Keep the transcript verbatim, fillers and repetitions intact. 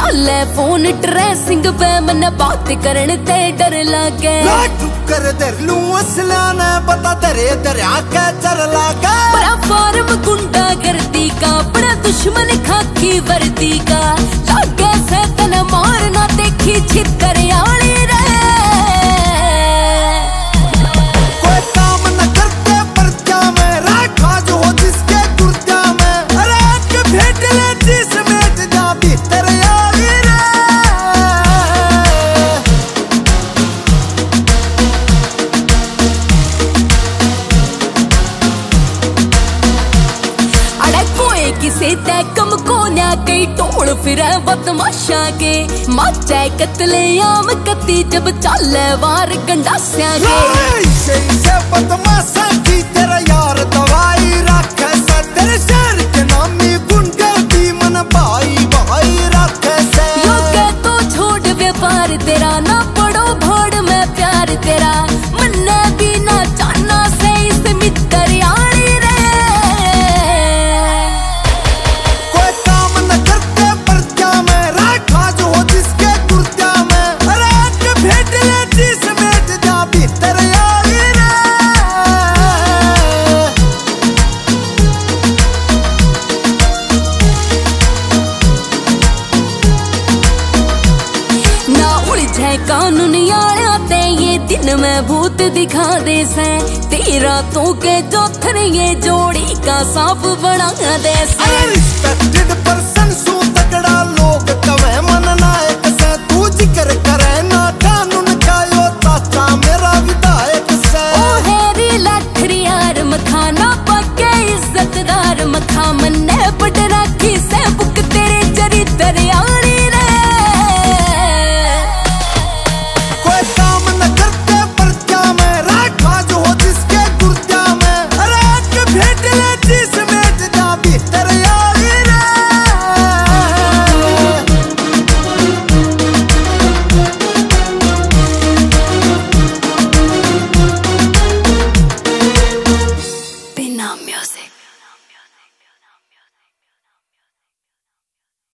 चाले phone dressing पे मन बात करने ते डर लागे। कर दर लू असला ने पता तेरे दरिया के चर लागे। बड़ा फार्म गुंडा गर्दी का बड़ा दुश्मन खाकी वर्दी का लागे से तन मारना देखी छितर आली रे। कोई काम न करते पर्चा में रखा जो हो जिसके गुर्जा में रात के भेट ले जिस में जा भीतर आली रे। अरे कोई किसे ते कम को ना कई टोल फिरे बदमाशा के माचे कतले आम कती जब चाले वार गंडास्या के। से से बदमाशा की तेरा यार दवाई रखे से तेरे शहर के नामी गुंडे दी मन भाई भाई रखे से। योगे तो छोड़ व्यापार तेरा ना पड़ो भोड़ में प्यार तेरा मन्ने भी ना जाना से इस मित्र यारी रे। कोई काम न करते पर्चा में रखा जो हो जिसके गुर्जा में रात के भेट ले जिस में जा भीतर आली रे। ना उलझे कानून यारा ते ये दिन में भूत दिखा दे से तेरा तो के जोथर ये जोड़ी का सांप बना दे से। रिस्पेक्टेड पर्सन सो तगड़ा लोग कवे मन नायक से तू जिक्र करे ना कानून का यो चाचा मेरा विधायक से। ओ हेरी लखरी यार मखाना पक्के इज्जतदार मखा मन